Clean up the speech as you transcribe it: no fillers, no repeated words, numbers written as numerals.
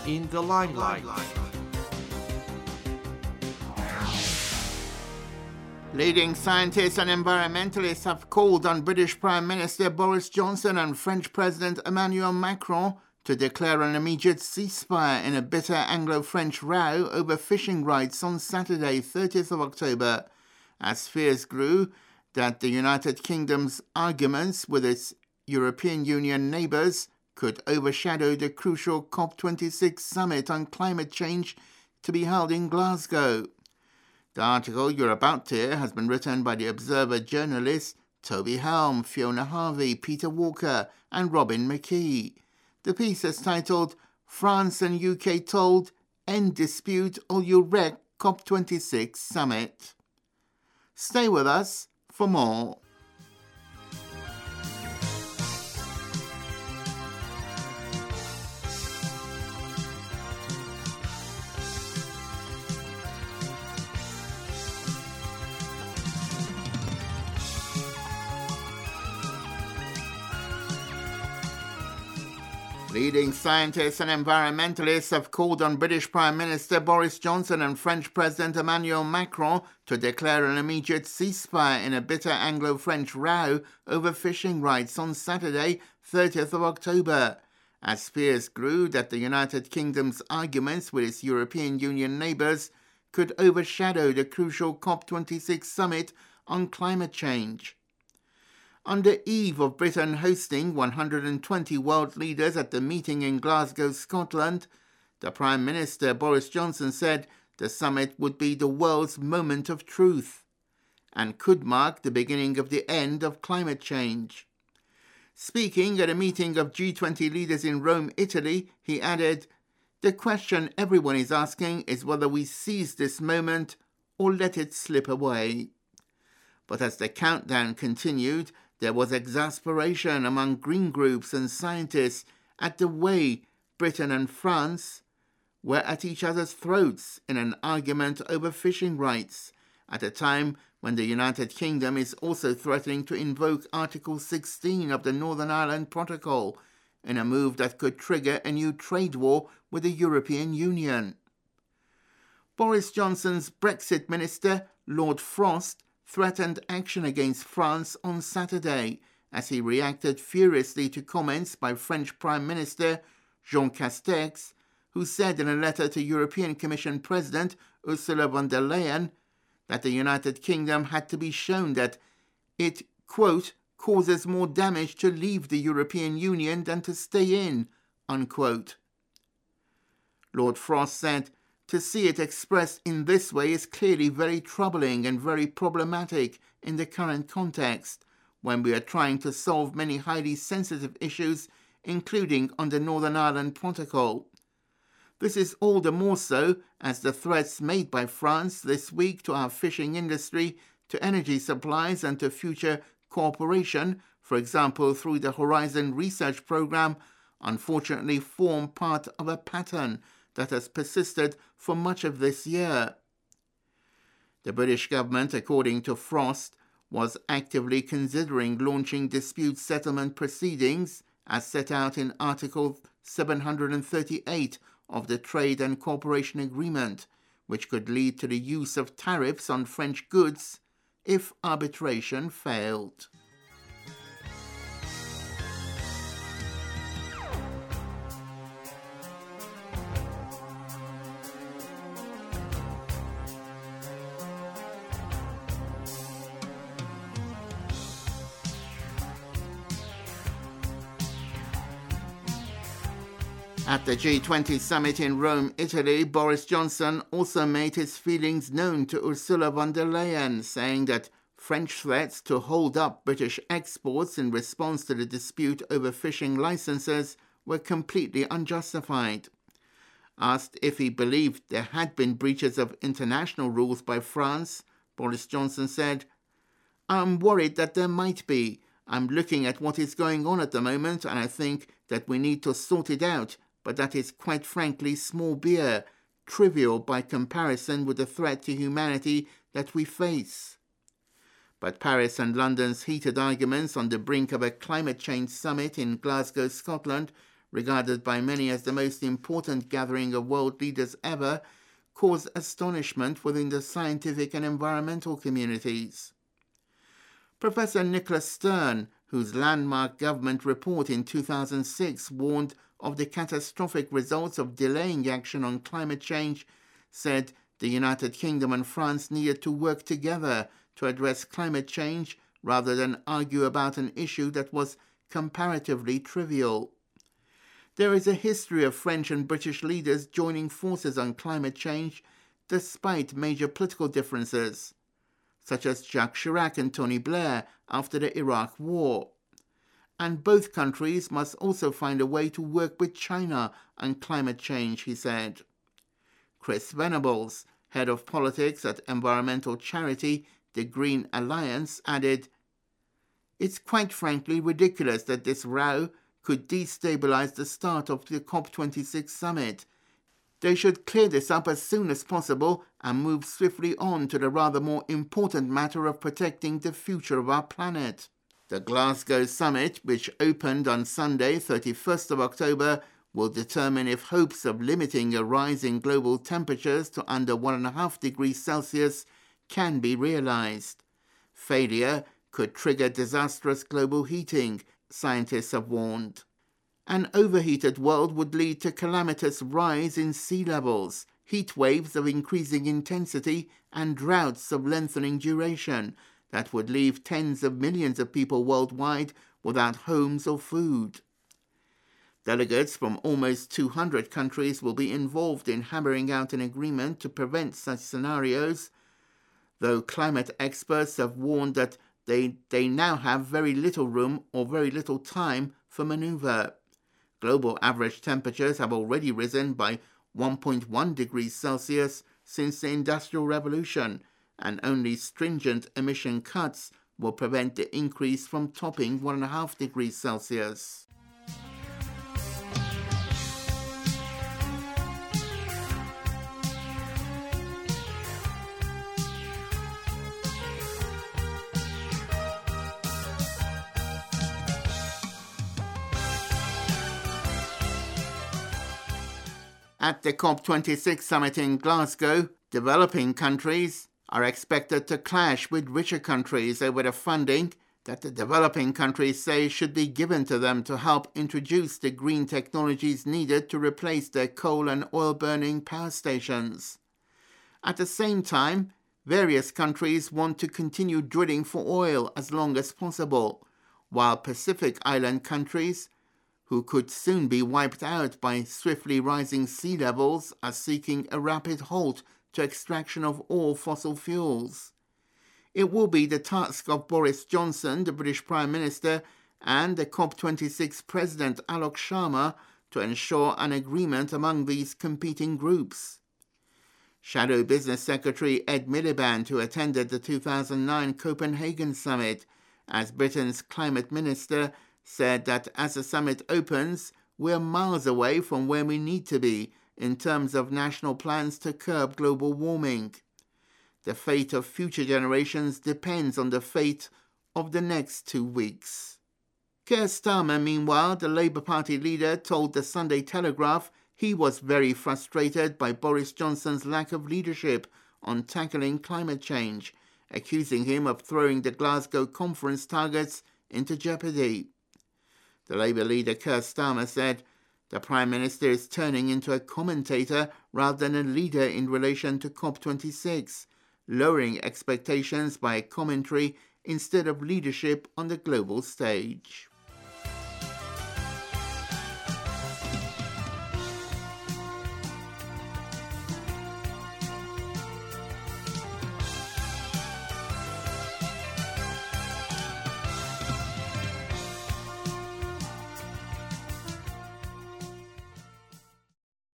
in the limelight. Leading scientists and environmentalists have called on British Prime Minister Boris Johnson and French President Emmanuel Macron to declare an immediate ceasefire in a bitter Anglo-French row over fishing rights on Saturday, 30th of October, as fears grew that the United Kingdom's arguments with its European Union neighbours could overshadow the crucial COP26 summit on climate change to be held in Glasgow. The article you're about to hear has been written by the Observer journalists Toby Helm, Fiona Harvey, Peter Walker and Robin McKee. The piece is titled France and UK Told, End Dispute or You Wreck COP26 Summit. Stay with us for more. Leading scientists and environmentalists have called on British Prime Minister Boris Johnson and French President Emmanuel Macron to declare an immediate ceasefire in a bitter Anglo-French row over fishing rights on Saturday, 30th of October, as fears grew that the United Kingdom's arguments with its European Union neighbours could overshadow the crucial COP26 summit on climate change. On the eve of Britain hosting 120 world leaders at the meeting in Glasgow, Scotland, the Prime Minister Boris Johnson said the summit would be the world's moment of truth and could mark the beginning of the end of climate change. Speaking at a meeting of G20 leaders in Rome, Italy, he added, "The question everyone is asking is whether we seize this moment or let it slip away." But as the countdown continued, there was exasperation among green groups and scientists at the way Britain and France were at each other's throats in an argument over fishing rights, at a time when the United Kingdom is also threatening to invoke Article 16 of the Northern Ireland Protocol in a move that could trigger a new trade war with the European Union. Boris Johnson's Brexit minister, Lord Frost, threatened action against France on Saturday as he reacted furiously to comments by French Prime Minister Jean Castex, who said in a letter to European Commission President Ursula von der Leyen that the United Kingdom had to be shown that it, quote, causes more damage to leave the European Union than to stay in, unquote. Lord Frost said, "To see it expressed in this way is clearly very troubling and very problematic in the current context, when we are trying to solve many highly sensitive issues, including on the Northern Ireland Protocol. This is all the more so as the threats made by France this week to our fishing industry, to energy supplies and to future cooperation, for example through the Horizon Research Programme, unfortunately form part of a pattern that has persisted for much of this year." The British government, according to Frost, was actively considering launching dispute settlement proceedings as set out in Article 738 of the Trade and Cooperation Agreement, which could lead to the use of tariffs on French goods if arbitration failed. At the G20 summit in Rome, Italy, Boris Johnson also made his feelings known to Ursula von der Leyen, saying that French threats to hold up British exports in response to the dispute over fishing licenses were completely unjustified. Asked if he believed there had been breaches of international rules by France, Boris Johnson said, "I'm worried that there might be. I'm looking at what is going on at the moment and I think that we need to sort it out. But that is quite frankly small beer, trivial by comparison with the threat to humanity that we face." But Paris and London's heated arguments on the brink of a climate change summit in Glasgow, Scotland, regarded by many as the most important gathering of world leaders ever, caused astonishment within the scientific and environmental communities. Professor Nicholas Stern, whose landmark government report in 2006 warned of the catastrophic results of delaying action on climate change, said the United Kingdom and France needed to work together to address climate change rather than argue about an issue that was comparatively trivial. There is a history of French and British leaders joining forces on climate change despite major political differences, such as Jacques Chirac and Tony Blair after the Iraq War. And both countries must also find a way to work with China on climate change, he said. Chris Venables, head of politics at environmental charity The Green Alliance, added, "It's quite frankly ridiculous that this row could destabilize the start of the COP26 summit. They should clear this up as soon as possible and move swiftly on to the rather more important matter of protecting the future of our planet." The Glasgow summit, which opened on Sunday, 31st of October, will determine if hopes of limiting a rise in global temperatures to under 1.5 degrees Celsius can be realized. Failure could trigger disastrous global heating, scientists have warned. An overheated world would lead to calamitous rise in sea levels, heat waves of increasing intensity, and droughts of lengthening duration that would leave tens of millions of people worldwide without homes or food. Delegates from almost 200 countries will be involved in hammering out an agreement to prevent such scenarios, though climate experts have warned that they now have very little room or very little time for maneuver. Global average temperatures have already risen by 1.1 degrees Celsius since the Industrial Revolution, and only stringent emission cuts will prevent the increase from topping 1.5 degrees Celsius. At the COP26 summit in Glasgow, developing countries are expected to clash with richer countries over the funding that the developing countries say should be given to them to help introduce the green technologies needed to replace their coal and oil-burning power stations. At the same time, various countries want to continue drilling for oil as long as possible, while Pacific Island countries, who could soon be wiped out by swiftly rising sea levels, are seeking a rapid halt to extraction of all fossil fuels. It will be the task of Boris Johnson, the British Prime Minister, and the COP26 President Alok Sharma to ensure an agreement among these competing groups. Shadow Business Secretary Ed Miliband, who attended the 2009 Copenhagen summit as Britain's climate minister, said that as the summit opens, we're miles away from where we need to be in terms of national plans to curb global warming. The fate of future generations depends on the fate of the next 2 weeks. Keir Starmer, meanwhile, the Labour Party leader, told the Sunday Telegraph he was very frustrated by Boris Johnson's lack of leadership on tackling climate change, accusing him of throwing the Glasgow conference targets into jeopardy. The Labour leader Keir Starmer said, "The Prime Minister is turning into a commentator rather than a leader in relation to COP26, lowering expectations by commentary instead of leadership on the global stage."